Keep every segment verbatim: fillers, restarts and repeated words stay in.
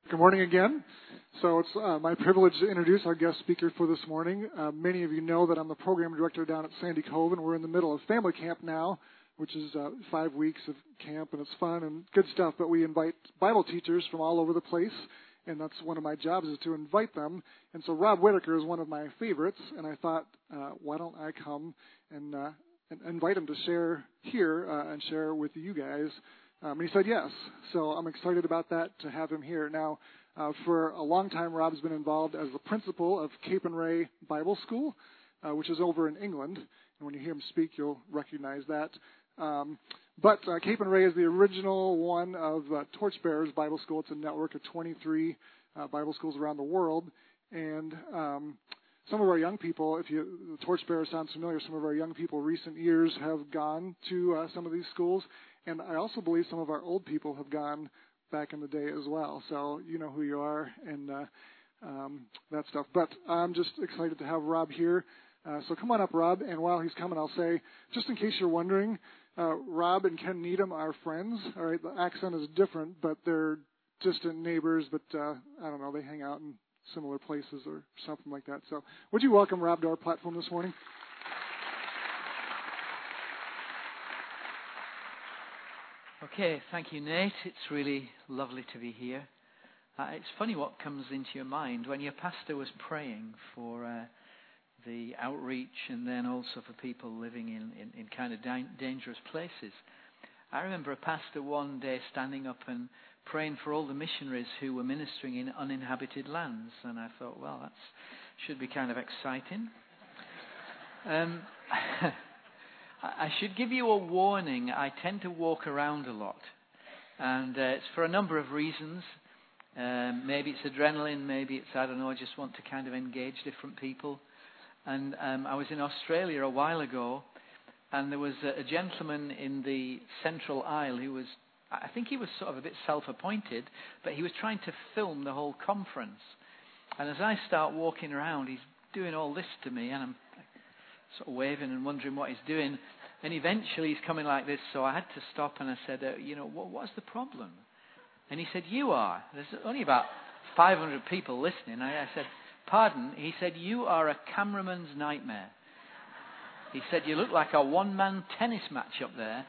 Good morning again. So it's uh, my privilege to introduce our guest speaker for this morning. Uh, many of you know that I'm the program director down at Sandy Cove, and we're in the middle of family camp now, which is uh, five weeks of camp, and it's fun and good stuff. But we invite Bible teachers from all over the place, and that's one of my jobs is to invite them. And so Rob Whitaker is one of my favorites, and I thought, uh, why don't I come and, uh, and invite him to share here uh, and share with you guys. Um, and he said yes, so I'm excited about that, to have him here. Now, uh, for a long time, Rob's been involved as the principal of Cape and Ray Bible School, uh, which is over in England. And when you hear him speak, you'll recognize that. Um, but uh, Cape and Ray is the original one of uh, Torchbearers Bible School. It's a network of twenty-three uh, Bible schools around the world. And um, some of our young people, if you, the Torchbearers sounds familiar, some of our young people recent years have gone to uh, some of these schools. And I also believe some of our old people have gone back in the day as well. So you know who you are and uh, um, that stuff. But I'm just excited to have Rob here. Uh, so come on up, Rob. And while he's coming, I'll say, just in case you're wondering, uh, Rob and Ken Needham are friends. All right, the accent is different, but they're distant neighbors. But uh, I don't know, they hang out in similar places or something like that. So would you welcome Rob to our platform this morning? Okay, thank you, Nate. It's really lovely to be here. Uh, it's funny what comes into your mind when your pastor was praying for uh, the outreach and then also for people living in, in, in kind of da- dangerous places. I remember a pastor one day standing up and praying for all the missionaries who were ministering in uninhabited lands, and I thought, well, that should be kind of exciting. Um I should give you a warning. I tend to walk around a lot, and uh, it's for a number of reasons. Um, maybe it's adrenaline, maybe it's, I don't know, I just want to kind of engage different people. And um, I was in Australia a while ago, and there was a, a gentleman in the central aisle who was, I think he was sort of a bit self-appointed, but he was trying to film the whole conference. And as I start walking around, he's doing all this to me, and I'm sort of waving and wondering what he's doing. And eventually he's coming like this, so I had to stop and I said, uh, you know, what, what's the problem? And he said, you are. There's only about five hundred people listening. I, I said, pardon? He said, you are a cameraman's nightmare. He said, you look like a one-man tennis match up there,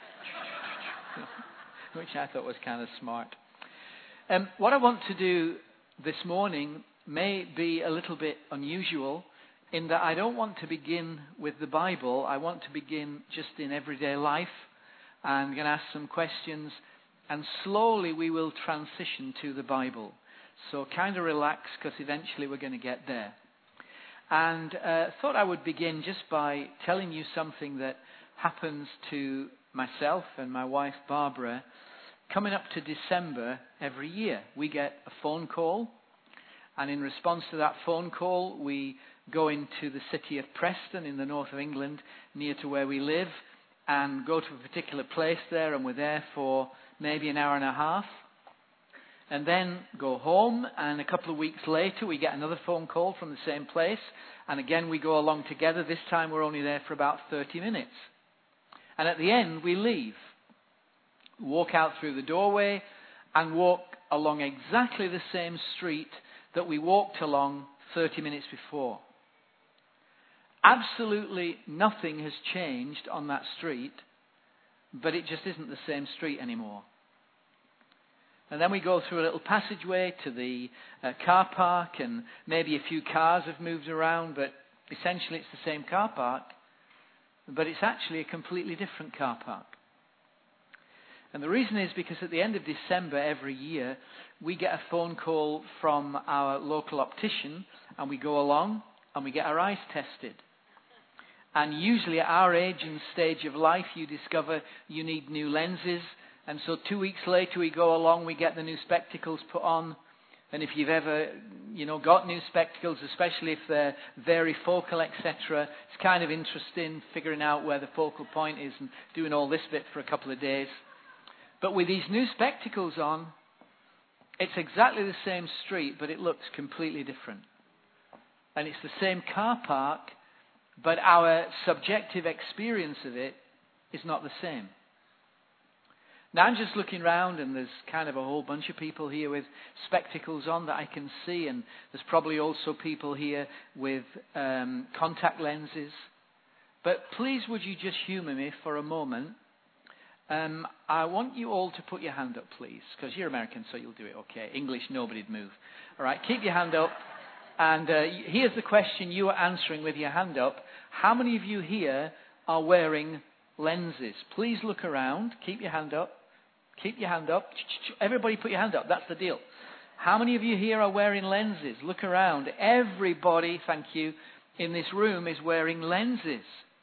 which I thought was kind of smart. Um, what I want to do this morning may be a little bit unusual, in that I don't want to begin with the Bible. I want to begin just in everyday life. I'm going to ask some questions, and slowly we will transition to the Bible. So kind of relax, because eventually we're going to get there. And uh, thought I would begin just by telling you something that happens to myself and my wife Barbara. Coming up to December every year, we get a phone call, and in response to that phone call, we go into the city of Preston in the north of England, near to where we live, and go to a particular place there, and we're there for maybe an hour and a half, and then go home, and a couple of weeks later we get another phone call from the same place, and again we go along together. This time we're only there for about thirty minutes. And at the end we leave, walk out through the doorway, and walk along exactly the same street that we walked along thirty minutes before. Absolutely nothing has changed on that street, but it just isn't the same street anymore. And then we go through a little passageway to the uh, car park, and maybe a few cars have moved around, but essentially it's the same car park, but it's actually a completely different car park. And the reason is because at the end of December every year, we get a phone call from our local optician, and we go along and we get our eyes tested. And usually at our age and stage of life, you discover you need new lenses. And so two weeks later we go along, we get the new spectacles put on. And if you've ever, you know, got new spectacles, especially if they're varifocal, et cetera, it's kind of interesting figuring out where the focal point is and doing all this bit for a couple of days. But with these new spectacles on, it's exactly the same street, but it looks completely different. And it's the same car park, but our subjective experience of it is not the same. Now, I'm just looking round, and there's kind of a whole bunch of people here with spectacles on that I can see, and there's probably also people here with um, contact lenses. But please, would you just humour me for a moment? Um, I want you all to put your hand up, please, because you're American, so you'll do it okay. English, nobody'd move. All right, keep your hand up. And uh, here's the question you are answering with your hand up. How many of you here are wearing lenses? Please look around. Keep your hand up. Keep your hand up. Everybody put your hand up. That's the deal. How many of you here are wearing lenses? Look around. Everybody, thank you, in this room is wearing lenses.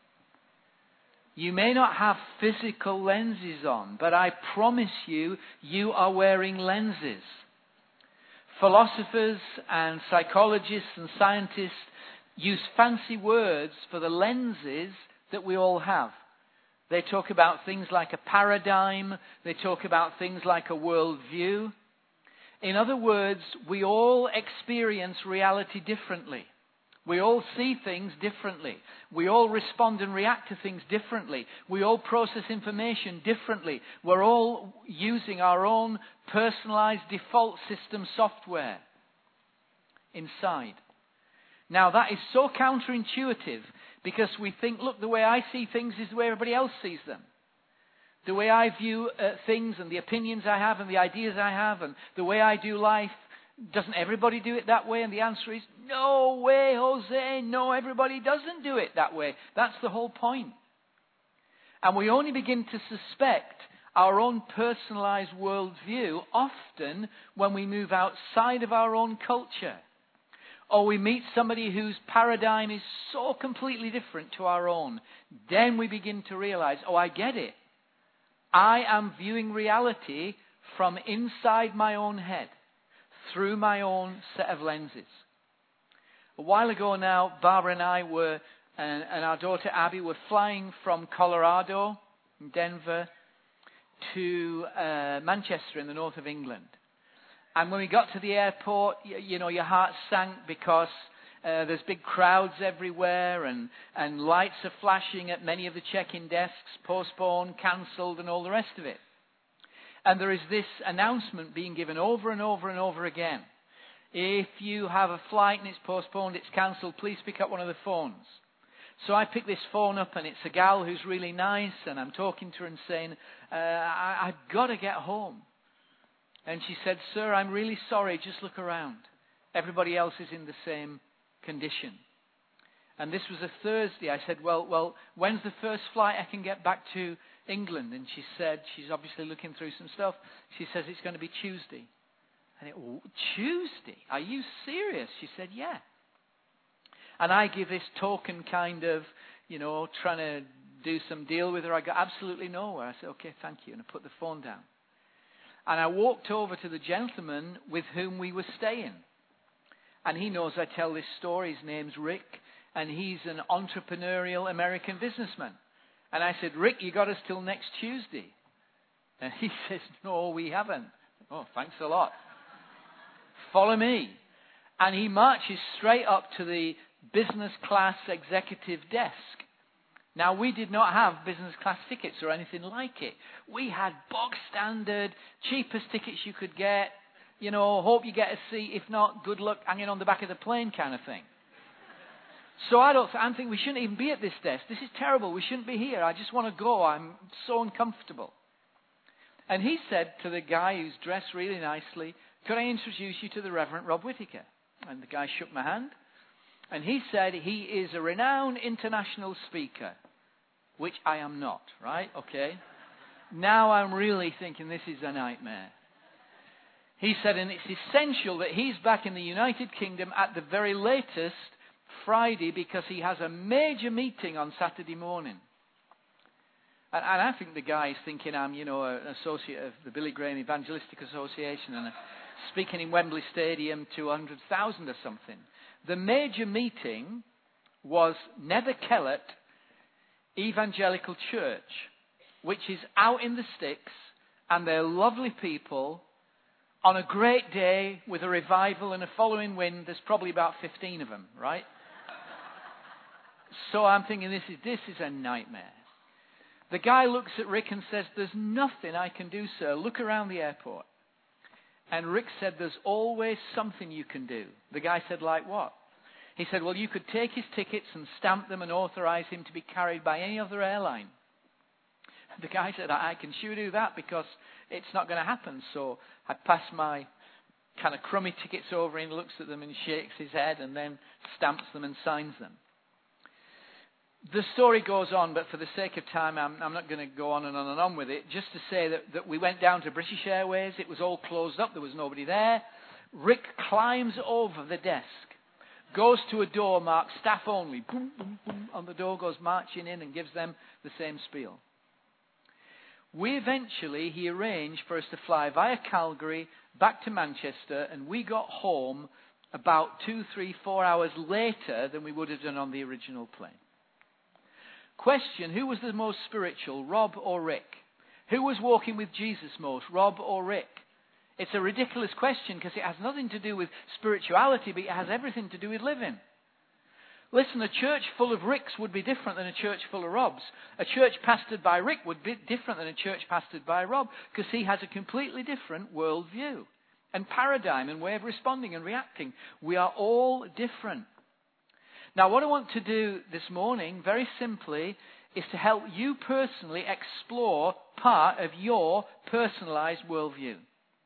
You may not have physical lenses on, but I promise you, you are wearing lenses. Philosophers and psychologists and scientists use fancy words for the lenses that we all have. They talk about things like a paradigm. They talk about things like a worldview. In other words, we all experience reality differently. We all see things differently. We all respond and react to things differently. We all process information differently. We're all using our own personalized default system software inside. Now, that is so counterintuitive because we think, look, the way I see things is the way everybody else sees them. The way I view uh, things and the opinions I have and the ideas I have and the way I do life, doesn't everybody do it that way? And the answer is, no way, Jose. No, everybody doesn't do it that way. That's the whole point. And we only begin to suspect our own personalized worldview often when we move outside of our own culture. Or we meet somebody whose paradigm is so completely different to our own. Then we begin to realize, oh, I get it. I am viewing reality from inside my own head, through my own set of lenses. A while ago now, Barbara and I were, and, and our daughter Abby were flying from Colorado, Denver, to uh, Manchester in the north of England. And when we got to the airport, you, you know, your heart sank because uh, there's big crowds everywhere and, and lights are flashing at many of the check-in desks, postponed, cancelled, and all the rest of it. And there is this announcement being given over and over and over again. If you have a flight and it's postponed, it's cancelled, please pick up one of the phones. So I pick this phone up and it's a gal who's really nice and I'm talking to her and saying, uh, I, I've got to get home. And she said, sir, I'm really sorry, just look around. Everybody else is in the same condition. And this was a Thursday. I said, well, well, when's the first flight I can get back to England? And she said, she's obviously looking through some stuff. She says it's going to be Tuesday. And it, oh, Tuesday? Are you serious? She said, yeah. And I give this token kind of, you know, trying to do some deal with her. I got absolutely nowhere. I said, okay, thank you. And I put the phone down. And I walked over to the gentleman with whom we were staying. And he knows I tell this story. His name's Rick. And he's an entrepreneurial American businessman. And I said, Rick, you got us till next Tuesday. And he says, no, we haven't. Oh, thanks a lot. Follow me. And he marches straight up to the business class executive desk. Now, we did not have business class tickets or anything like it. We had bog standard, cheapest tickets you could get. You know, hope you get a seat. If not, good luck hanging on the back of the plane kind of thing. So I don't. I'm thinking we shouldn't even be at this desk. This is terrible. We shouldn't be here. I just want to go. I'm so uncomfortable. And he said to the guy who's dressed really nicely, could I introduce you to the Reverend Rob Whittaker? And the guy shook my hand. And he said he is a renowned international speaker, which I am not, right? Okay. Now I'm really thinking this is a nightmare. He said, and it's essential that he's back in the United Kingdom at the very latest Friday because he has a major meeting on Saturday morning. And, and I think the guy is thinking I'm, you know, an associate of the Billy Graham Evangelistic Association and a, speaking in Wembley Stadium to one hundred thousand or something. The major meeting was Nether Kellett Evangelical Church, which is out in the sticks, and they're lovely people. On a great day with a revival and a following wind, there's probably about fifteen of them, right? So I'm thinking this is this is a nightmare. The guy looks at Rick and says, "There's nothing I can do, sir. Look around the airport." And Rick said, "There's always something you can do." The guy said, "Like what?" He said, "Well, you could take his tickets and stamp them and authorize him to be carried by any other airline." The guy said, I, I can sure do that because it's not going to happen. So I pass my kind of crummy tickets over and he looks at them and shakes his head and then stamps them and signs them. The story goes on, but for the sake of time, I'm, I'm not going to go on and on and on with it. Just to say that, that we went down to British Airways. It was all closed up. There was nobody there. Rick climbs over the desk, goes to a door marked staff only. Boom, boom, boom. On the door, goes marching in and gives them the same spiel. We eventually, he arranged for us to fly via Calgary back to Manchester, and we got home about two, three, four hours later than we would have done on the original plane. Question, who was the most spiritual, Rob or Rick? Who was walking with Jesus most, Rob or Rick? It's a ridiculous question because it has nothing to do with spirituality, but it has everything to do with living. Listen, a church full of Ricks would be different than a church full of Robs. A church pastored by Rick would be different than a church pastored by Rob because he has a completely different worldview and paradigm and way of responding and reacting. We are all different. Now, what I want to do this morning, very simply, is to help you personally explore part of your personalized worldview.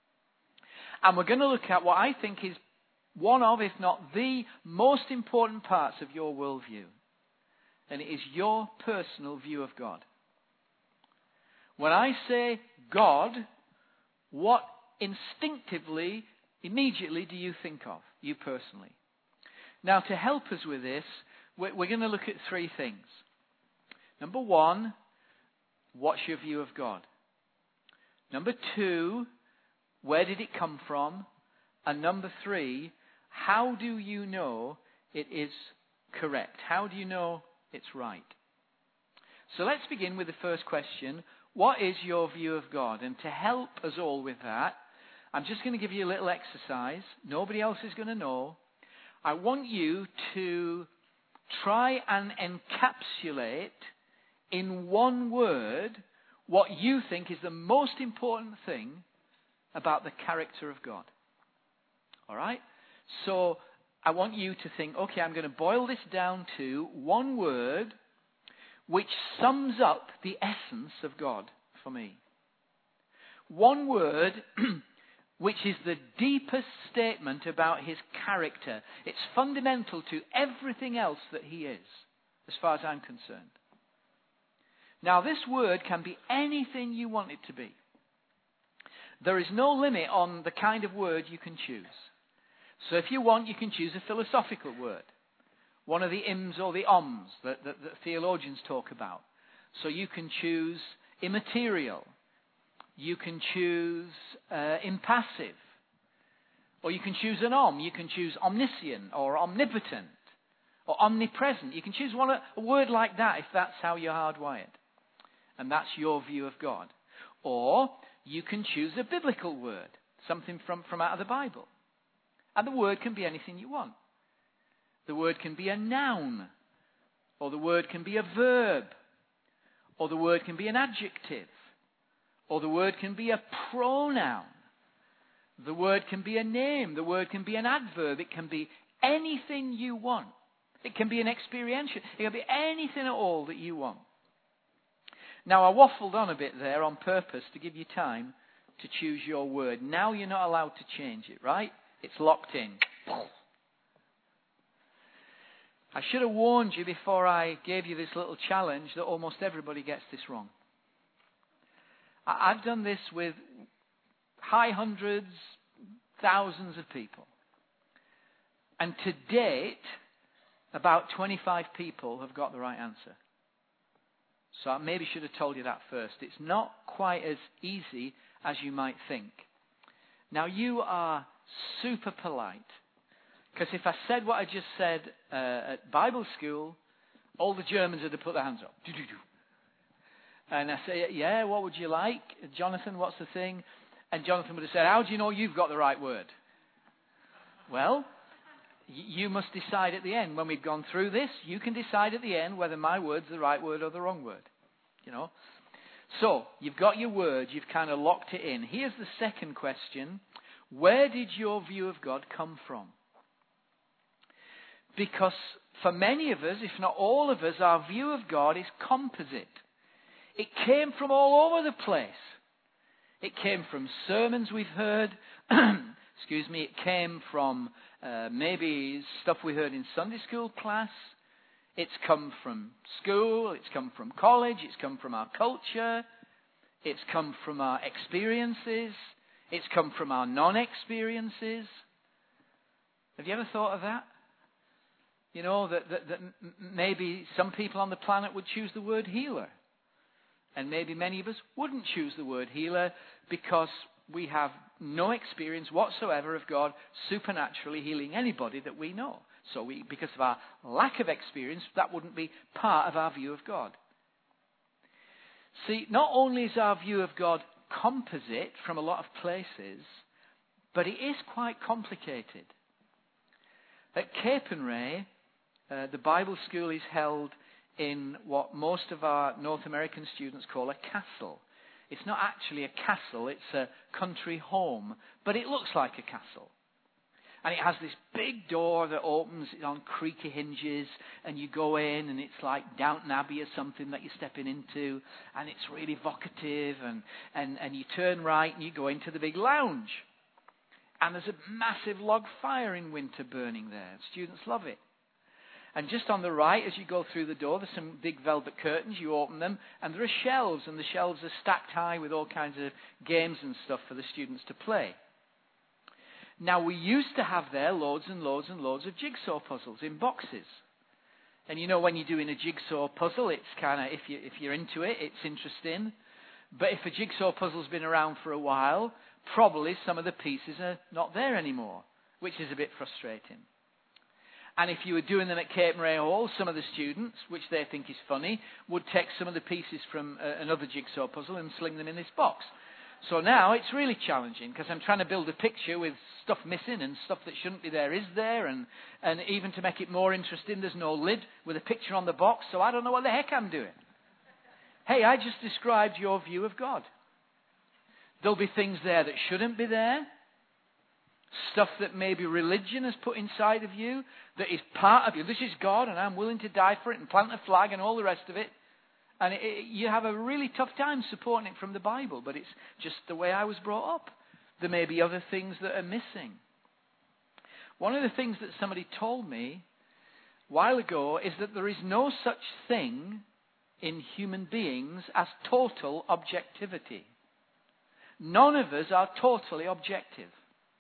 And we're going to look at what I think is one of, if not the most important parts of your worldview. And it is your personal view of God. When I say God, what instinctively, immediately do you think of, you personally? Now, to help us with this, we're going to look at three things. Number one, what's your view of God? Number two, where did it come from? And number three, how do you know it is correct? How do you know it's right? So let's begin with the first question. What is your view of God? And to help us all with that, I'm just going to give you a little exercise. Nobody else is going to know. I want you to try and encapsulate in one word what you think is the most important thing about the character of God. All right? So I want you to think, okay, I'm going to boil this down to one word which sums up the essence of God for me. One word which is the deepest statement about his character. It's fundamental to everything else that he is, as far as I'm concerned. Now, this word can be anything you want it to be. There is no limit on the kind of word you can choose. So if you want, you can choose a philosophical word. One of the ims or the oms that, that, that theologians talk about. So you can choose immaterial. You can choose uh, impassive. Or you can choose an om. You can choose omniscient or omnipotent or omnipresent. You can choose one, a word like that if that's how you're hardwired. And that's your view of God. Or you can choose a biblical word, something from, from out of the Bible. And the word can be anything you want. The word can be a noun, or the word can be a verb, or the word can be an adjective, or the word can be a pronoun. The word can be a name. The word can be an adverb. It can be anything you want. It can be an experiential. It can be anything at all that you want. Now, I waffled on a bit there on purpose to give you time to choose your word. Now you're not allowed to change it, right? It's locked in. I should have warned you before I gave you this little challenge that almost everybody gets this wrong. I've done this with high hundreds, thousands of people. And to date, about twenty-five people have got the right answer. So I maybe should have told you that first. It's not quite as easy as you might think. Now, you are super polite. Because if I said what I just said uh, at Bible school, all the Germans would have put their hands up. Do-do-do. And I say, yeah, what would you like? Jonathan, what's the thing? And Jonathan would have said, how do you know you've got the right word? Well, y- you must decide at the end. When we've gone through this, you can decide at the end whether my word's the right word or the wrong word. You know. So, you've got your word, you've kind of locked it in. Here's the second question. Where did your view of God come from? Because for many of us, if not all of us, our view of God is composite. It came from all over the place. It came from sermons we've heard. Excuse me. It came from uh, maybe stuff we heard in Sunday school class. It's come from school. It's come from college. It's come from our culture. It's come from our experiences. It's come from our non-experiences. Have you ever thought of that? You know, that, that, that maybe some people on the planet would choose the word healer. And maybe many of us wouldn't choose the word healer because we have no experience whatsoever of God supernaturally healing anybody that we know. So we, because of our lack of experience, that wouldn't be part of our view of God. See, not only is our view of God composite from a lot of places, but it is quite complicated. At Capernwray, uh, the Bible school is held in what most of our North American students call a castle. It's not actually a castle, it's a country home, but it looks like a castle. And it has this big door that opens on creaky hinges, and you go in, and it's like Downton Abbey or something that you're stepping into, and it's really evocative, and, and, and you turn right, and you go into the big lounge. And there's a massive log fire in winter burning there. Students love it. And just on the right, as you go through the door, there's some big velvet curtains. You open them, and there are shelves, and the shelves are stacked high with all kinds of games and stuff for the students to play. Now, we used to have there loads and loads and loads of jigsaw puzzles in boxes. And you know, when you're doing a jigsaw puzzle, it's kind of, if, you, if you're into it, it's interesting. But if a jigsaw puzzle's been around for a while, probably some of the pieces are not there anymore, which is a bit frustrating. And if you were doing them at Capernwray Hall, some of the students, which they think is funny, would take some of the pieces from uh, another jigsaw puzzle and sling them in this box. So now it's really challenging because I'm trying to build a picture with stuff missing and stuff that shouldn't be there is there. And, and even to make it more interesting, there's no lid with a picture on the box, so I don't know what the heck I'm doing. Hey, I just described your view of God. There'll be things there that shouldn't be there. Stuff that maybe religion has put inside of you that is part of you. This is God and I'm willing to die for it and plant a flag and all the rest of it. And it, it, you have a really tough time supporting it from the Bible, but it's just the way I was brought up. There may be other things that are missing. One of the things that somebody told me a while ago is that there is no such thing in human beings as total objectivity. None of us are totally objective.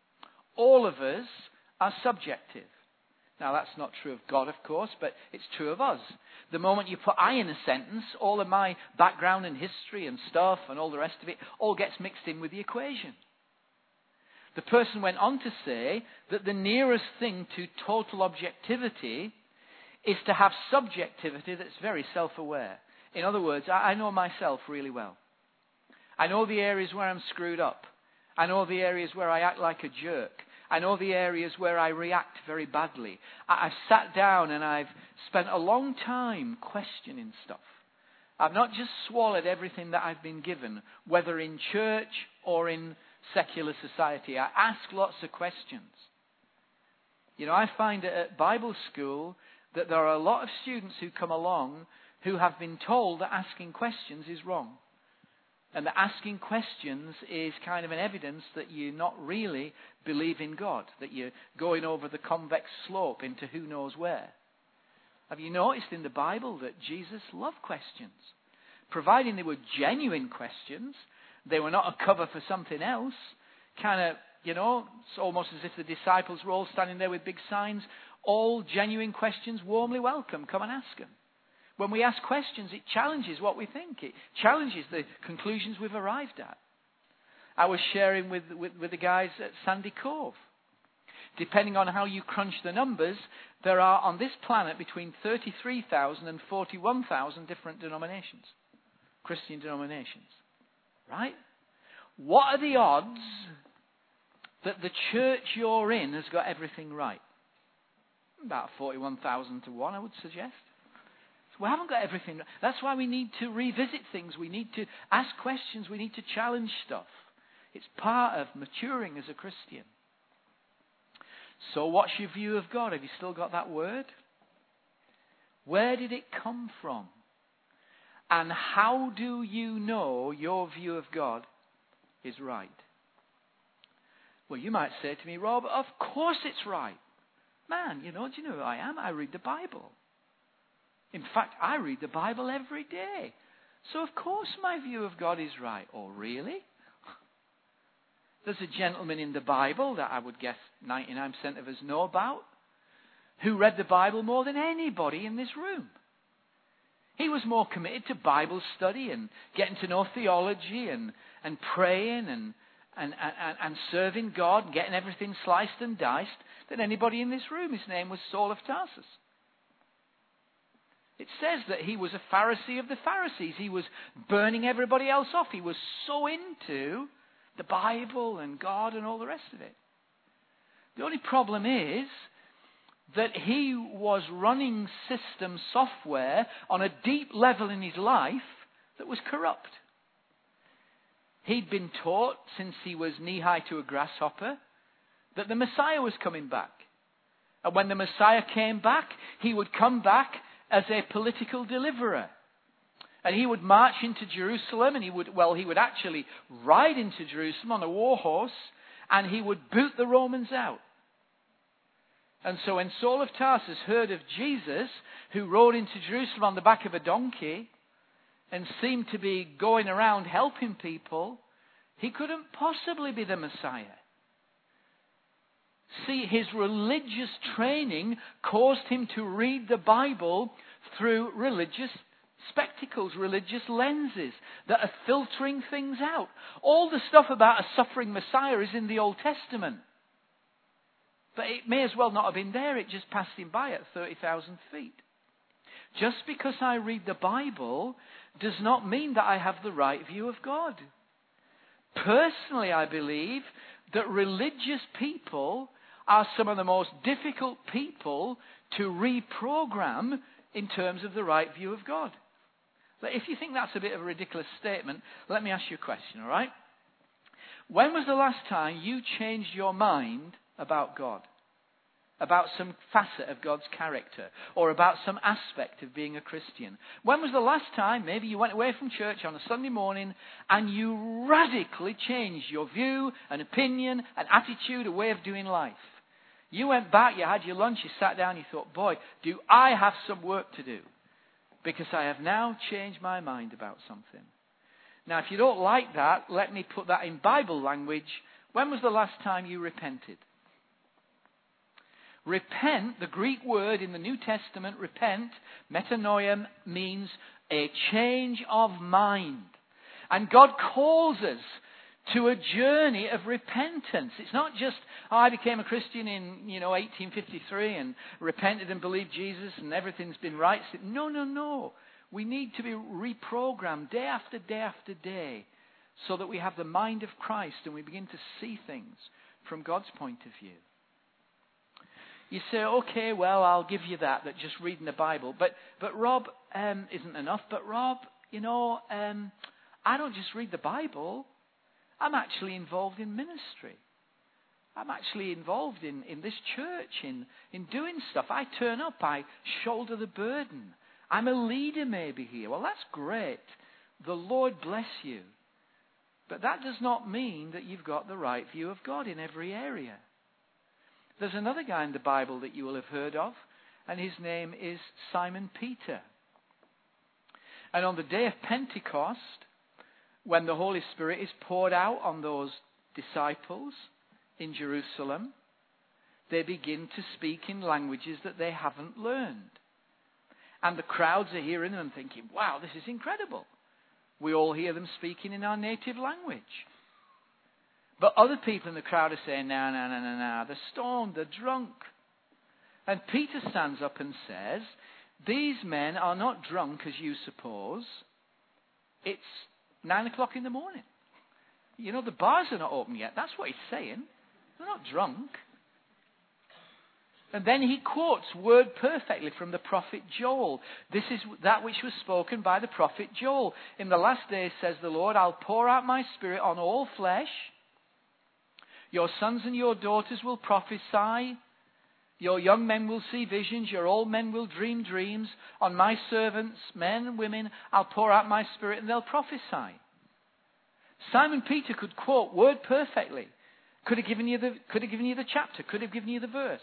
All of us are subjective. Now, that's not true of God, of course, but it's true of us. The moment you put I in a sentence, all of my background and history and stuff and all the rest of it all gets mixed in with the equation. The person went on to say that the nearest thing to total objectivity is to have subjectivity that's very self-aware. In other words, I know myself really well. I know the areas where I'm screwed up. I know the areas where I act like a jerk. I know the areas where I react very badly. I've sat down and I've spent a long time questioning stuff. I've not just swallowed everything that I've been given, whether in church or in secular society. I ask lots of questions. You know, I find at Bible school that there are a lot of students who come along who have been told that asking questions is wrong. And that asking questions is kind of an evidence that you not really believe in God, that you're going over the convex slope into who knows where. Have you noticed in the Bible that Jesus loved questions? Providing they were genuine questions, they were not a cover for something else. Kind of, you know, it's almost as if the disciples were all standing there with big signs. All genuine questions, warmly welcome, come and ask them. When we ask questions, it challenges what we think. It challenges the conclusions we've arrived at. I was sharing with, with, with the guys at Sandy Cove. Depending on how you crunch the numbers, there are on this planet between thirty-three thousand and forty-one thousand different denominations. Christian denominations. Right? What are the odds that the church you're in has got everything right? About forty-one thousand to one, I would suggest. We haven't got everything. That's why we need to revisit things. We need to ask questions. We need to challenge stuff. It's part of maturing as a Christian. So what's your view of God? Have you still got that word? Where did it come from? And how do you know your view of God is right? Well, you might say to me, Rob, of course it's right. Man, you know, do you know who I am? I read the Bible. In fact, I read the Bible every day. So of course my view of God is right. Oh, really? There's a gentleman in the Bible that I would guess ninety-nine percent of us know about, who read the Bible more than anybody in this room. He was more committed to Bible study and getting to know theology and, and praying and, and, and, and serving God and getting everything sliced and diced than anybody in this room. His name was Saul of Tarsus. It says that he was a Pharisee of the Pharisees. He was burning everybody else off. He was so into the Bible and God and all the rest of it. The only problem is that he was running system software on a deep level in his life that was corrupt. He'd been taught since he was knee-high to a grasshopper that the Messiah was coming back. And when the Messiah came back, he would come back as a political deliverer. And he would march into Jerusalem, and he would, well, he would actually ride into Jerusalem on a war horse, and he would boot the Romans out. And so when Saul of Tarsus heard of Jesus, who rode into Jerusalem on the back of a donkey, and seemed to be going around helping people, he couldn't possibly be the Messiah. See, his religious training caused him to read the Bible through religious spectacles, religious lenses that are filtering things out. All the stuff about a suffering Messiah is in the Old Testament. But it may as well not have been there. It just passed him by at thirty thousand feet. Just because I read the Bible does not mean that I have the right view of God. Personally, I believe that religious people are some of the most difficult people to reprogram in terms of the right view of God. But if you think that's a bit of a ridiculous statement, let me ask you a question, all right? When was the last time you changed your mind about God? About some facet of God's character? Or about some aspect of being a Christian? When was the last time maybe you went away from church on a Sunday morning and you radically changed your view, an opinion, an attitude, a way of doing life? You went back, you had your lunch, you sat down, you thought, boy, do I have some work to do? Because I have now changed my mind about something. Now, if you don't like that, let me put that in Bible language. When was the last time you repented? Repent, the Greek word in the New Testament, repent, metanoia, means a change of mind. And God calls us to a journey of repentance. It's not just, oh, I became a Christian in, you know, eighteen fifty-three and repented and believed Jesus and everything's been right. No, no, no. We need to be reprogrammed day after day after day so that we have the mind of Christ and we begin to see things from God's point of view. You say, okay, well, I'll give you that, that just reading the Bible. But, but Rob, um, isn't enough. But Rob, you know, um, I don't just read the Bible. I'm actually involved in ministry. I'm actually involved in, in this church, in, in doing stuff. I turn up, I shoulder the burden. I'm a leader maybe here. Well, that's great. The Lord bless you. But that does not mean that you've got the right view of God in every area. There's another guy in the Bible that you will have heard of, and his name is Simon Peter. And on the day of Pentecost, when the Holy Spirit is poured out on those disciples in Jerusalem, they begin to speak in languages that they haven't learned. And the crowds are hearing them and thinking, wow, this is incredible. We all hear them speaking in our native language. But other people in the crowd are saying, no, no, no, no, no, they're stoned, they're drunk. And Peter stands up and says, these men are not drunk as you suppose. It's nine o'clock in the morning. You know, the bars are not open yet. That's what he's saying. They're not drunk. And then he quotes word perfectly from the prophet Joel. This is that which was spoken by the prophet Joel. In the last days, says the Lord, I'll pour out my spirit on all flesh. Your sons and your daughters will prophesy. Your young men will see visions. Your old men will dream dreams. On my servants, men and women, I'll pour out my spirit and they'll prophesy. Simon Peter could quote word perfectly. Could have given you the, could have given you the chapter. Could have given you the verse.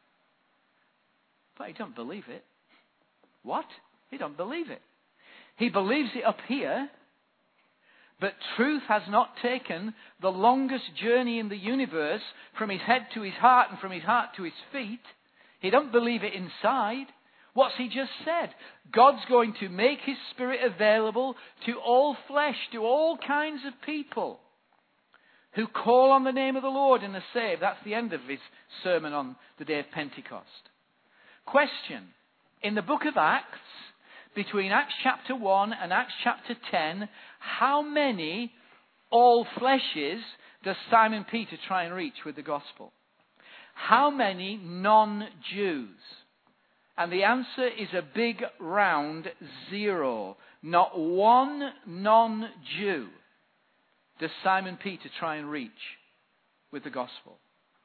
But he don't believe it. What? He don't believe it. He believes it up here, but truth has not taken the longest journey in the universe from his head to his heart and from his heart to his feet. He don't believe it inside. What's he just said? God's going to make his spirit available to all flesh, to all kinds of people who call on the name of the Lord and are saved. That's the end of his sermon on the day of Pentecost. Question. In the book of Acts, between Acts chapter one and Acts chapter ten, how many all fleshes does Simon Peter try and reach with the gospel? How many non-Jews? And the answer is a big round zero. Not one non-Jew does Simon Peter try and reach with the gospel.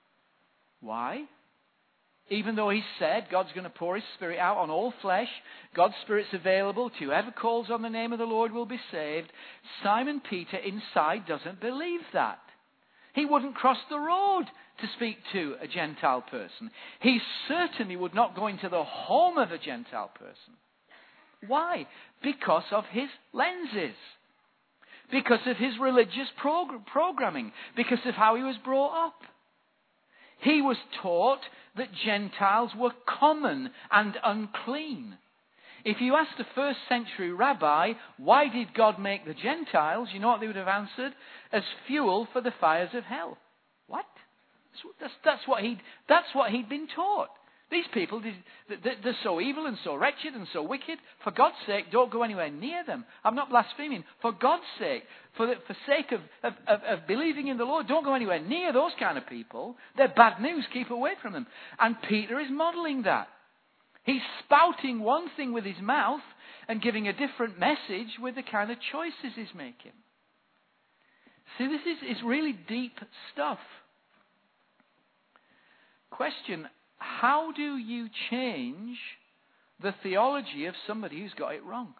Why? Even though he said God's going to pour his spirit out on all flesh, God's spirit's available to whoever calls on the name of the Lord will be saved, Simon Peter inside doesn't believe that. He wouldn't cross the road to speak to a Gentile person. He certainly would not go into the home of a Gentile person. Why? Because of his lenses. Because of his religious prog- programming. Because of how he was brought up. He was taught that Gentiles were common and unclean. If you asked a first century rabbi, why did God make the Gentiles? You know what they would have answered? As fuel for the fires of hell. What? That's, that's, what, he'd, that's what he'd been taught. These people, they're so evil and so wretched and so wicked. For God's sake, don't go anywhere near them. I'm not blaspheming. For God's sake, for the for sake of, of, of, of believing in the Lord, don't go anywhere near those kind of people. They're bad news. Keep away from them. And Peter is modeling that. He's spouting one thing with his mouth and giving a different message with the kind of choices he's making. See, this is, is really deep stuff. Question. How do you change the theology of somebody who's got it wrong?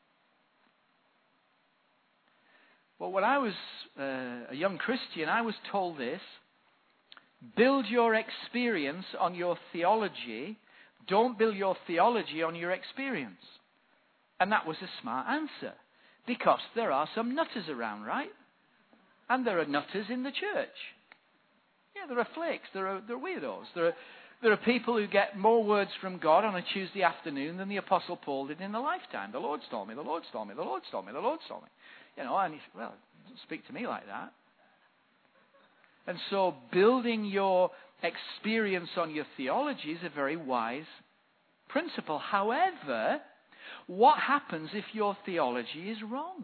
Well, when I was uh, a young Christian, I was told this: build your experience on your theology. Don't build your theology on your experience. And that was a smart answer, because there are some nutters around, right? And there are nutters in the church. Yeah, there are flakes, there are, there are weirdos, there are... There are people who get more words from God on a Tuesday afternoon than the Apostle Paul did in a lifetime. The Lord's told me, the Lord's told me, the Lord's told me, the Lord's told me. You know, and he said, well, don't speak to me like that. And so building your experience on your theology is a very wise principle. However, what happens if your theology is wrong?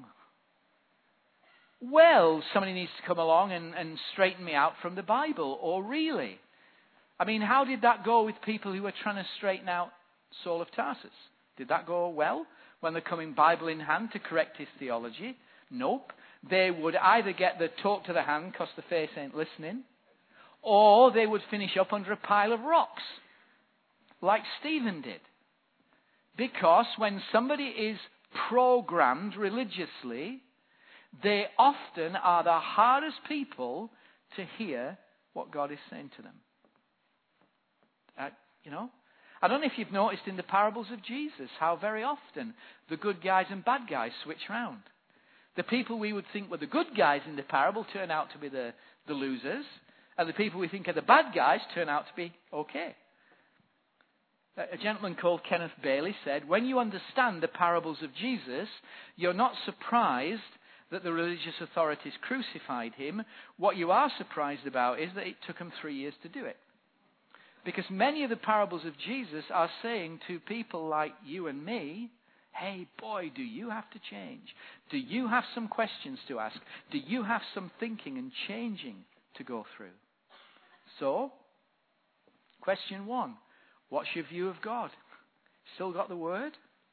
Well, somebody needs to come along and, and straighten me out from the Bible, or really. I mean, how did that go with people who were trying to straighten out Saul of Tarsus? Did that go well when they're coming Bible in hand to correct his theology? Nope. They would either get the talk to the hand because the face ain't listening, or they would finish up under a pile of rocks, like Stephen did. Because when somebody is programmed religiously, they often are the hardest people to hear what God is saying to them. Uh, you know, I don't know if you've noticed in the parables of Jesus how very often the good guys and bad guys switch round. The people we would think were the good guys in the parable turn out to be the, the losers, and the people we think are the bad guys turn out to be okay. A gentleman called Kenneth Bailey said, when you understand the parables of Jesus, you're not surprised that the religious authorities crucified him. What you are surprised about is that it took them three years to do it. Because many of the parables of Jesus are saying to people like you and me, hey, boy, do you have to change? Do you have some questions to ask? Do you have some thinking and changing to go through? So, Question one, what's your view of God? Still got the word?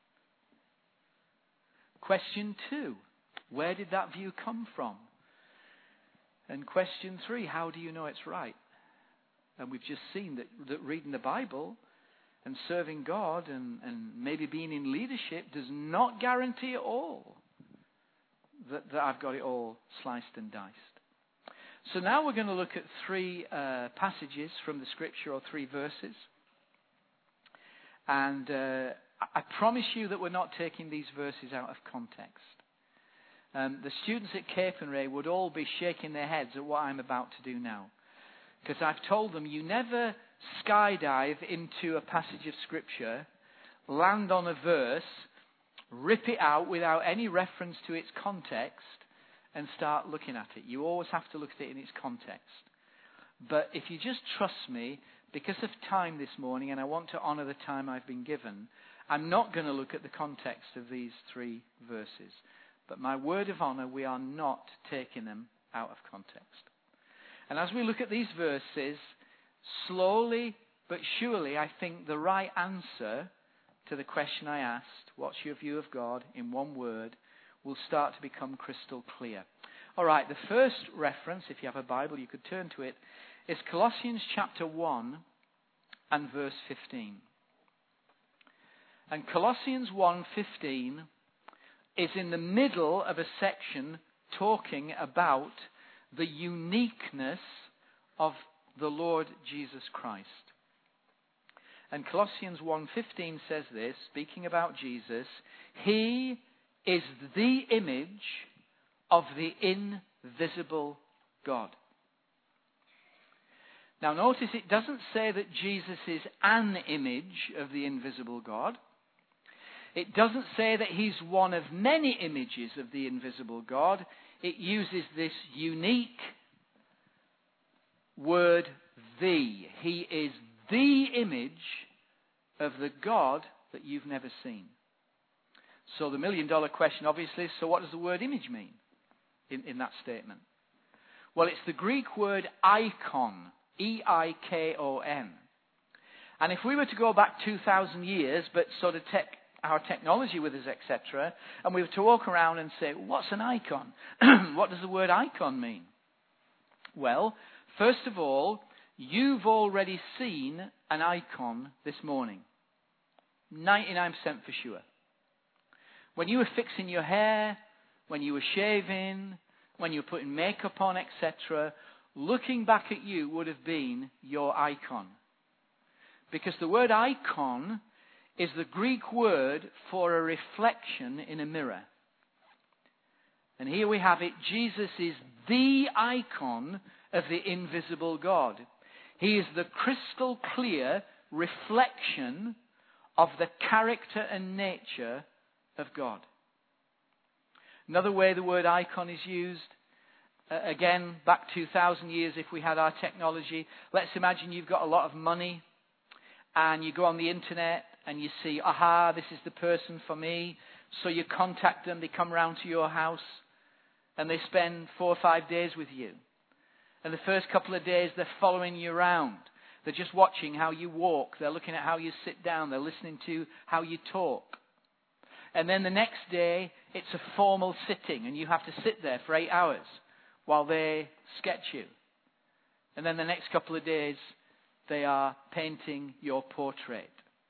Question two, where did that view come from? And question three, how do you know it's right? And we've just seen that, that reading the Bible and serving God and, and maybe being in leadership does not guarantee at all that, that I've got it all sliced and diced. So now we're going to look at three uh, passages from the Scripture, or three verses. And uh, I promise you that we're not taking these verses out of context. Um, the students at Capernwray would all be shaking their heads at what I'm about to do now. Because I've told them, you never skydive into a passage of Scripture, land on a verse, rip it out without any reference to its context, and start looking at it. You always have to look at it in its context. But if you just trust me, because of time this morning, and I want to honor the time I've been given, I'm not going to look at the context of these three verses. But my word of honor, we are not taking them out of context. And as we look at these verses, slowly but surely, I think the right answer to the question I asked, what's your view of God, in one word, will start to become crystal clear. All right, the first reference, if you have a Bible, you could turn to it, is Colossians chapter one and verse fifteen. And Colossians one fifteen is in the middle of a section talking about the uniqueness of the Lord Jesus Christ. And Colossians one fifteen says this, speaking about Jesus, He is the image of the invisible God. Now notice it doesn't say that Jesus is an image of the invisible God. It doesn't say that he's one of many images of the invisible God. It uses this unique word, the. He is the image of the God that you've never seen. So the million dollar question obviously is, so what does the word image mean in, in that statement? Well, it's the Greek word icon, E I K O N. And if we were to go back two thousand years, but sort of take our technology with us, et cetera, and we were to walk around and say, what's an icon? What does the word icon mean? Well, first of all, you've already seen an icon this morning. ninety-nine percent for sure. When you were fixing your hair, when you were shaving, when you were putting makeup on, et cetera, looking back at you would have been your icon. Because the word icon is the Greek word for a reflection in a mirror. And here we have it. Jesus is the icon of the invisible God. He is the crystal clear reflection of the character and nature of God. Another way the word icon is used, uh, again, back two thousand years if we had our technology. Let's imagine you've got a lot of money and you go on the internet and you see, aha, this is the person for me. So you contact them, they come round to your house and they spend four or five days with you. And the first couple of days they're following you around. They're just watching how you walk. They're looking at how you sit down. They're listening to how you talk. And then the next day, it's a formal sitting, and you have to sit there for eight hours while they sketch you. And then the next couple of days, they are painting your portrait.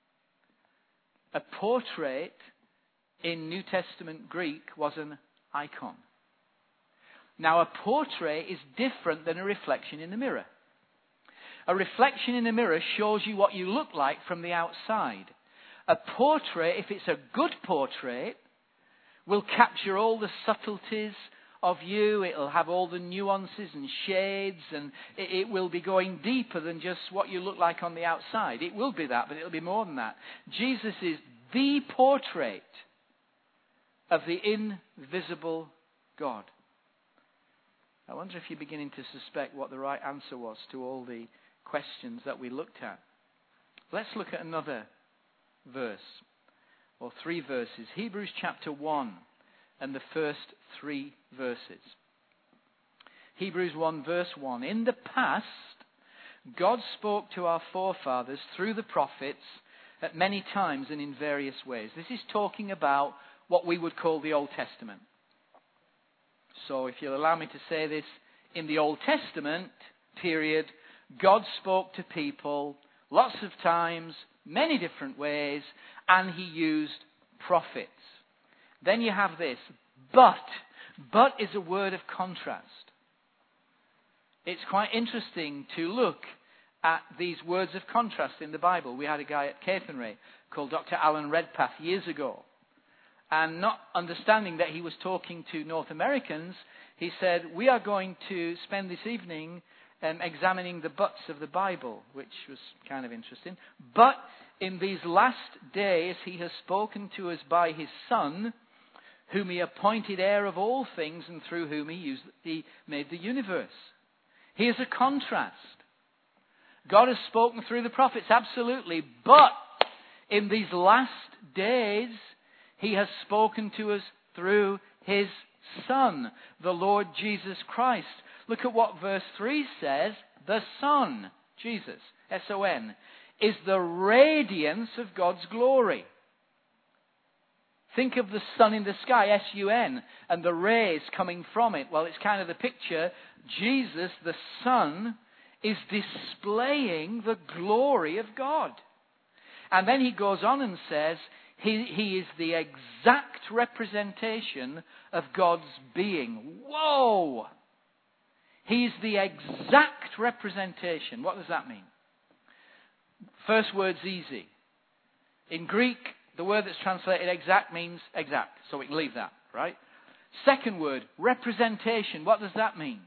A portrait in New Testament Greek was an icon. Now, a portrait is different than a reflection in the mirror. A reflection in the mirror shows you what you look like from the outside. A portrait, if it's a good portrait, will capture all the subtleties of you. It'll have all the nuances and shades, and it, it will be going deeper than just what you look like on the outside. It will be that, but it'll be more than that. Jesus is the portrait of the invisible God. I wonder if you're beginning to suspect what the right answer was to all the questions that we looked at. Let's look at another verse, or three verses. Hebrews chapter one and the first three verses. Hebrews one verse one. In the past, God spoke to our forefathers through the prophets at many times and in various ways. This is talking about what we would call the Old Testament. So if you'll allow me to say this, in the Old Testament period, God spoke to people lots of times, many different ways, and he used prophets. Then you have this, but. But is a word of contrast. It's quite interesting to look at these words of contrast in the Bible. We had a guy at Caithnray called Doctor Alan Redpath years ago. And not understanding that he was talking to North Americans, he said, we are going to spend this evening um, examining the buts of the Bible, which was kind of interesting. But in these last days, he has spoken to us by his Son, whom he appointed heir of all things and through whom he, used, he made the universe. Here's a contrast. God has spoken through the prophets, absolutely. But in these last days, he has spoken to us through his Son, the Lord Jesus Christ. Look at what verse three says. The Son, Jesus, S O N, is the radiance of God's glory. Think of the sun in the sky, S U N, and the rays coming from it. Well, it's kind of the picture. Jesus, the Son, is displaying the glory of God. And then he goes on and says, he, he is the exact representation of God's being. Whoa! He's the exact representation. What does that mean? First word's easy. In Greek, the word that's translated exact means exact. So we can leave that, right? Second word, representation. What does that mean?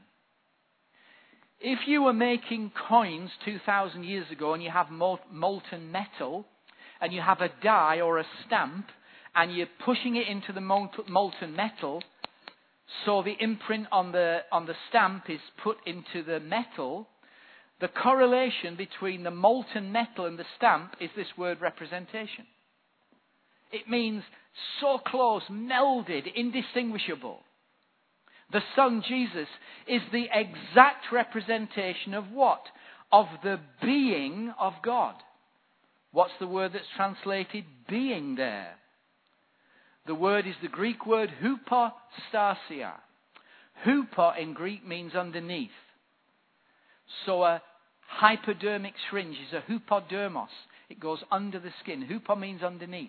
If you were making coins two thousand years ago and you have molten metal and you have a die or a stamp and you're pushing it into the molten metal, so the imprint on the, on the stamp is put into the metal, the correlation between the molten metal and the stamp is this word representation. It means so close, melded, indistinguishable. The Son, Jesus, is the exact representation of what? Of the being of God. What's the word that's translated being there? The word is the Greek word hypostasia. Hupo in Greek means underneath. So a hypodermic syringe is a hypodermos. It goes under the skin. Hupo means underneath.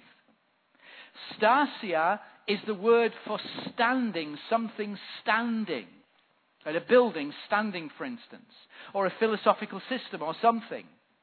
Stasia is the word for standing, something standing. At a building standing, for instance. Or a philosophical system or something.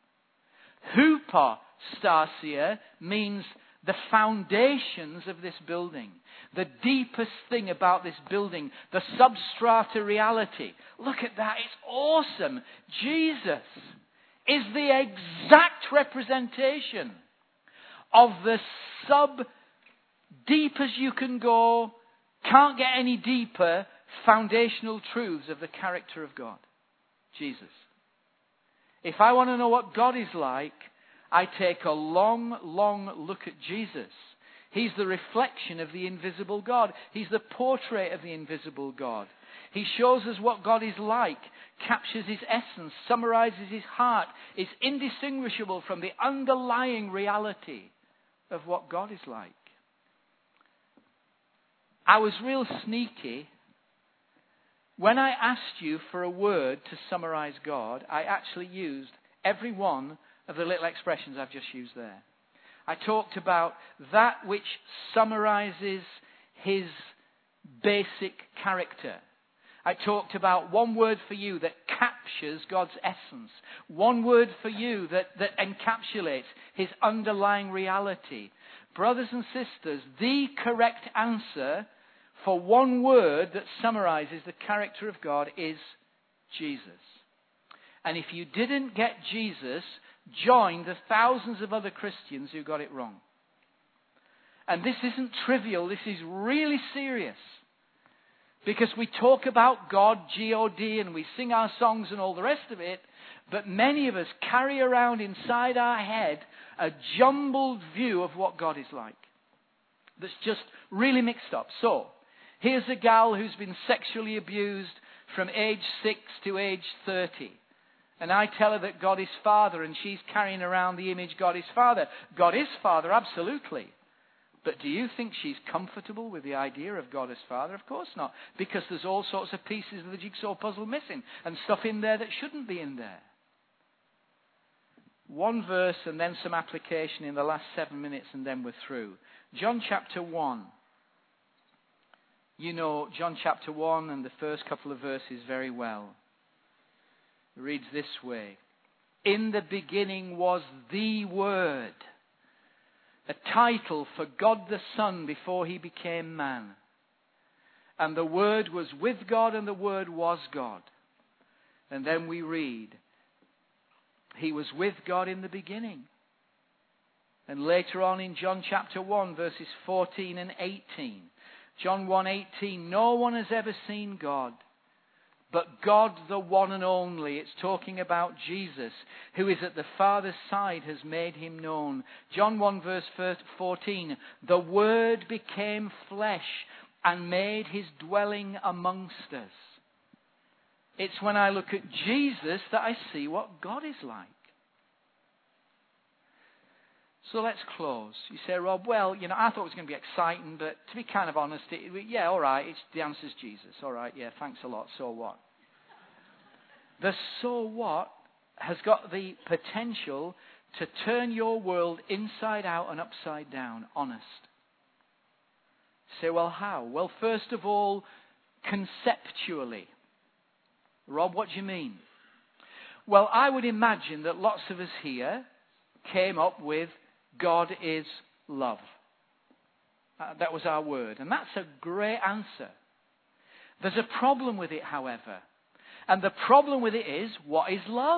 Hypostasia means the foundations of this building. The deepest thing about this building. The substrata reality. Look at that. It's awesome. Jesus is the exact representation of the sub, deep as you can go, can't get any deeper, foundational truths of the character of God. Jesus. If I want to know what God is like, I take a long, long look at Jesus. He's the reflection of the invisible God. He's the portrait of the invisible God. He shows us what God is like, captures his essence, summarizes his heart, is indistinguishable from the underlying reality of what God is like. I was real sneaky. When I asked you for a word to summarize God, I actually used every one of the little expressions I've just used there. I talked about that which summarizes his basic character. I talked about one word for you that captures God's essence. One word for you that, that encapsulates his underlying reality. Brothers and sisters, the correct answer for one word that summarizes the character of God is Jesus. And if you didn't get Jesus, join the thousands of other Christians who got it wrong. And this isn't trivial, this is really serious. Because we talk about God, G O D, and we sing our songs and all the rest of it, but many of us carry around inside our head a jumbled view of what God is like. That's just really mixed up. So, here's a gal who's been sexually abused from age six to age thirty. And I tell her that God is Father, and she's carrying around the image God is Father. God is Father, absolutely. But do you think she's comfortable with the idea of God as Father? Of course not. Because there's all sorts of pieces of the jigsaw puzzle missing, and stuff in there that shouldn't be in there. One verse and then some application in the last seven minutes, and then we're through. John chapter one. You know John chapter one and the first couple of verses very well. It reads this way. In the beginning was the Word. A title for God the Son before he became man. And the Word was with God, and the Word was God. And then we read, he was with God in the beginning. And later on in John chapter one, verses fourteen and eighteen. John one eighteen, no one has ever seen God, but God the one and only. It's talking about Jesus, who is at the Father's side, has made him known. John one verse fourteen, the Word became flesh and made his dwelling amongst us. It's when I look at Jesus that I see what God is like. So let's close. You say, Rob, well, you know, I thought it was going to be exciting, but to be kind of honest, it, yeah, all right, it's, the answer's Jesus. All right, yeah, thanks a lot. So what? The so what has got the potential to turn your world inside out and upside down, honest. You say, well, how? Well, first of all, conceptually. Rob, what do you mean? Well, I would imagine that lots of us here came up with God is love. Uh, that was our word. And that's a great answer. There's a problem with it, however. And the problem with it is, what is love?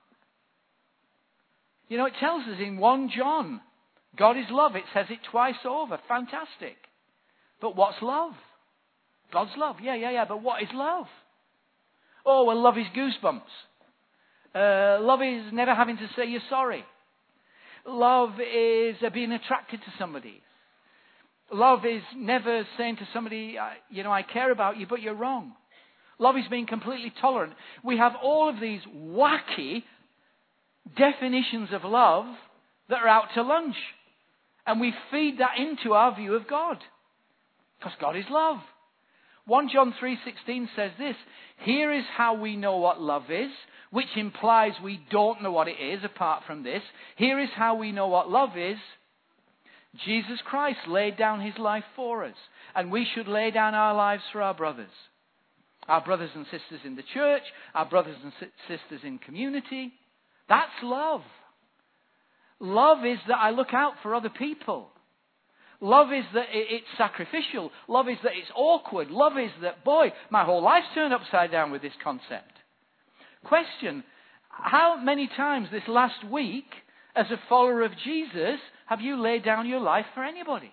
You know, it tells us in First John, God is love. It says it twice over. Fantastic. But what's love? God's love. Yeah, yeah, yeah. But what is love? Oh, well, love is goosebumps. Uh, love is never having to say you're sorry. Love is uh, being attracted to somebody. Love is never saying to somebody, you know, I care about you, but you're wrong. Love is being completely tolerant. We have all of these wacky definitions of love that are out to lunch. And we feed that into our view of God. Because God is love. First John three sixteen says this, here is how we know what love is, which implies we don't know what it is apart from this. Here is how we know what love is. Jesus Christ laid down his life for us. And we should lay down our lives for our brothers. Our brothers and sisters in the church, our brothers and sisters in community. That's love. Love is that I look out for other people. Love is that it's sacrificial. Love is that it's awkward. Love is that, boy, my whole life's turned upside down with this concept. Question, how many times this last week, as a follower of Jesus, have you laid down your life for anybody?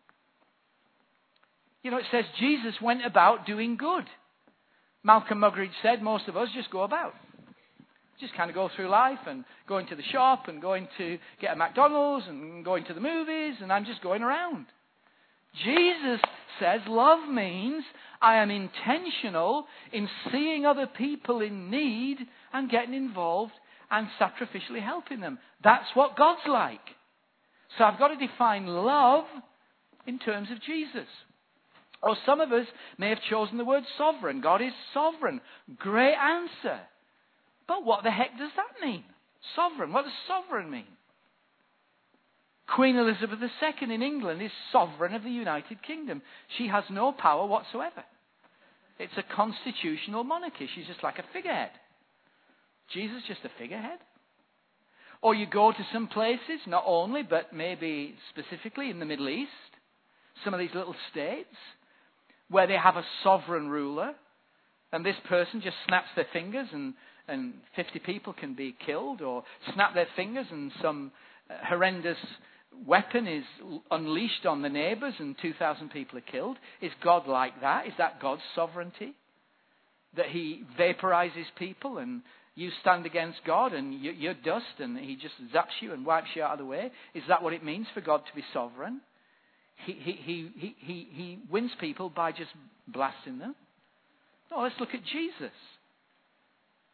You know, it says Jesus went about doing good. Malcolm Muggeridge said most of us just go about. Just kind of go through life and going to the shop and going to get a McDonald's and going to the movies, and I'm just going around. Jesus says love means I am intentional in seeing other people in need and getting involved and sacrificially helping them. That's what God's like. So I've got to define love in terms of Jesus. Or some of us may have chosen the word sovereign. God is sovereign. Great answer. But what the heck does that mean? Sovereign. What does sovereign mean? Queen Elizabeth the Second in England is sovereign of the United Kingdom. She has no power whatsoever. It's a constitutional monarchy. She's just like a figurehead. Jesus just a figurehead. Or you go to some places, not only, but maybe specifically in the Middle East, some of these little states, where they have a sovereign ruler, and this person just snaps their fingers and and fifty people can be killed, or snap their fingers and some horrendous weapon is unleashed on the neighbours and two thousand people are killed. Is God like that? Is that God's sovereignty? That he vaporizes people and you stand against God and you're dust and he just zaps you and wipes you out of the way? Is that what it means for God to be sovereign? He, he, he, he, he, he wins people by just blasting them? No, let's look at Jesus.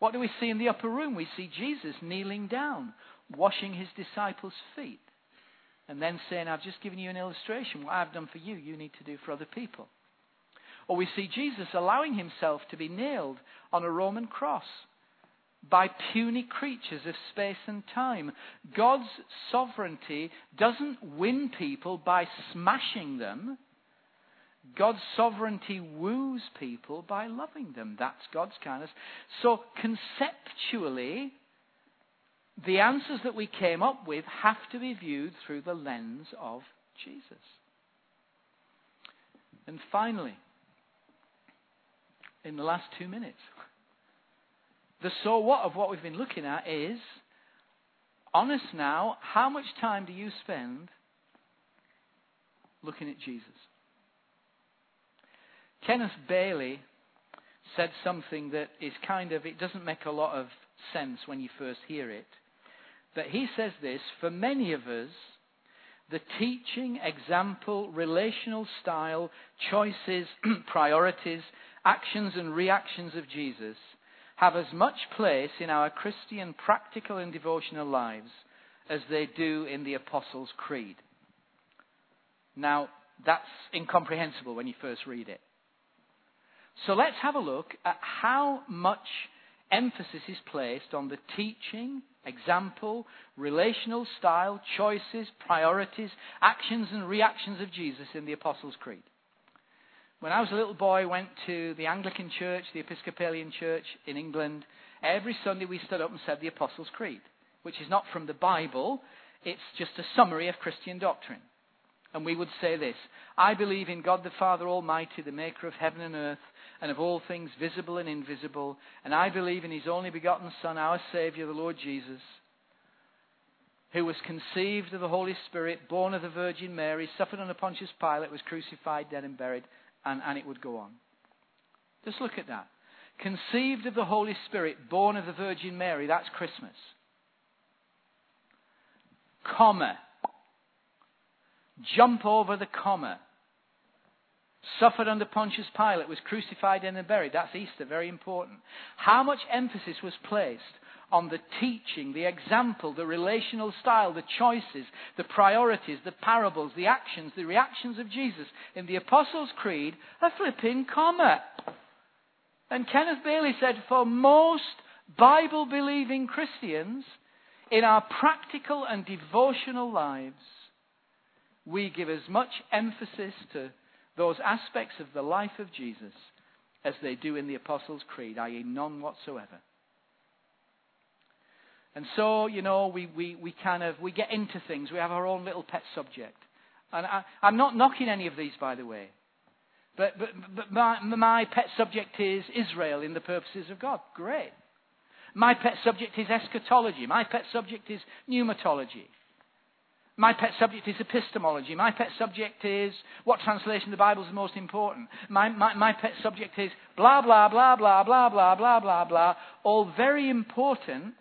What do we see in the upper room? We see Jesus kneeling down, washing his disciples' feet, and then saying, I've just given you an illustration. What I've done for you, you need to do for other people. Or we see Jesus allowing himself to be nailed on a Roman cross by puny creatures of space and time. God's sovereignty doesn't win people by smashing them. God's sovereignty woos people by loving them. That's God's kindness. So conceptually, the answers that we came up with have to be viewed through the lens of Jesus. And finally, in the last two minutes, the so what of what we've been looking at is, honest now, how much time do you spend looking at Jesus? Kenneth Bailey said something that is kind of, it doesn't make a lot of sense when you first hear it. But he says this: for many of us, the teaching, example, relational style, choices, priorities, actions and reactions of Jesus have as much place in our Christian practical and devotional lives as they do in the Apostles' Creed. Now, that's incomprehensible when you first read it. So let's have a look at how much emphasis is placed on the teaching, example, relational style, choices, priorities, actions and reactions of Jesus in the Apostles' Creed. When I was a little boy, I went to the Anglican Church, the Episcopalian Church in England. Every Sunday we stood up and said the Apostles' Creed, which is not from the Bible. It's just a summary of Christian doctrine. And we would say this: I believe in God the Father Almighty, the maker of heaven and earth, and of all things visible and invisible. And I believe in his only begotten Son, our Saviour, the Lord Jesus, who was conceived of the Holy Spirit, born of the Virgin Mary, suffered under Pontius Pilate, was crucified, dead and buried, and, and it would go on. Just look at that. Conceived of the Holy Spirit, born of the Virgin Mary, that's Christmas. Comma. Jump over the comma. Suffered under Pontius Pilate, was crucified and buried. That's Easter, very important. How much emphasis was placed on the teaching, the example, the relational style, the choices, the priorities, the parables, the actions, the reactions of Jesus in the Apostles' Creed? A flipping comma. And Kenneth Bailey said, for most Bible-believing Christians, in our practical and devotional lives, we give as much emphasis to those aspects of the life of Jesus as they do in the Apostles' Creed, that is none whatsoever. And so, you know, we, we, we kind of, we get into things. We have our own little pet subject. And I, I'm not knocking any of these, by the way. But, but, but my, my pet subject is Israel in the purposes of God. Great. My pet subject is eschatology. My pet subject is pneumatology. My pet subject is epistemology. My pet subject is what translation of the Bible is the most important. My, my, my pet subject is blah, blah, blah, blah, blah, blah, blah, blah, blah. All very important.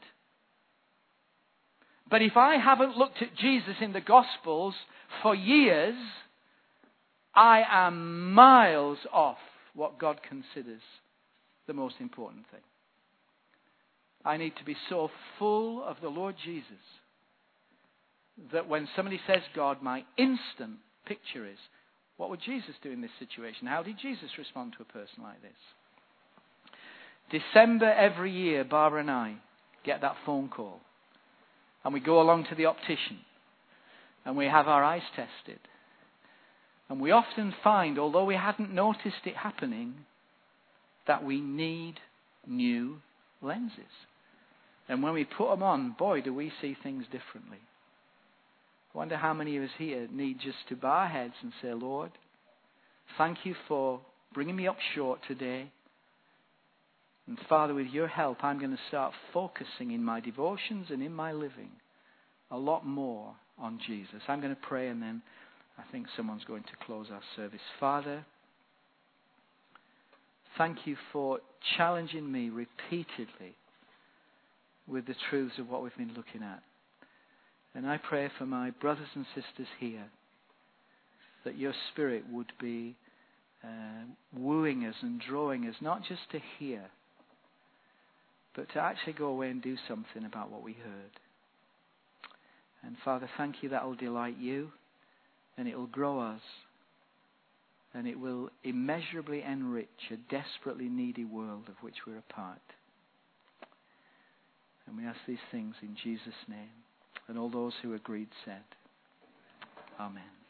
But if I haven't looked at Jesus in the Gospels for years, I am miles off what God considers the most important thing. I need to be so full of the Lord Jesus that when somebody says God, my instant picture is, what would Jesus do in this situation? How did Jesus respond to a person like this? December every year, Barbara and I get that phone call. And we go along to the optician. And we have our eyes tested. And we often find, although we hadn't noticed it happening, that we need new lenses. And when we put them on, boy, do we see things differently. I wonder how many of us here need just to bow our heads and say, Lord, thank you for bringing me up short today. And Father, with your help, I'm going to start focusing in my devotions and in my living a lot more on Jesus. I'm going to pray, and then I think someone's going to close our service. Father, thank you for challenging me repeatedly with the truths of what we've been looking at. And I pray for my brothers and sisters here that your Spirit would be uh, wooing us and drawing us, not just to hear, but to actually go away and do something about what we heard. And Father, thank you that will delight you, and it will grow us, and it will immeasurably enrich a desperately needy world of which we're a part. And we ask these things in Jesus' name. And all those who agreed said, Amen.